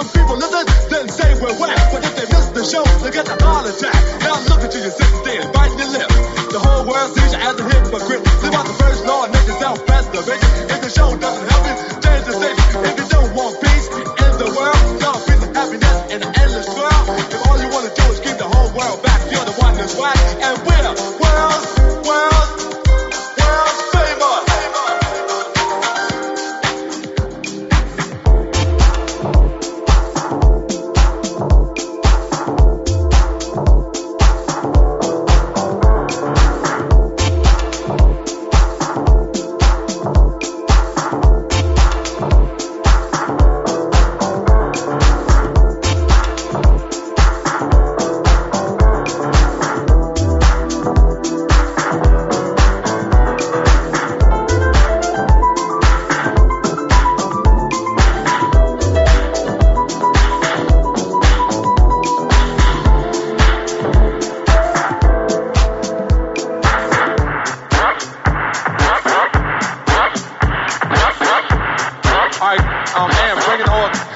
people listen, then say we're whack. But if they miss the show, they get a heart attack. Now look at you sitting there, biting your lip. The whole world sees you as a hypocrite. Live out the first law and make yourself preservation. If the show doesn't help you, change the station. If you don't want peace in the world, don't peace and happiness in an endless world. If all you want to do is keep the whole world back, you're the one that's whack. And we're world's famous. All right, Am, bring it on.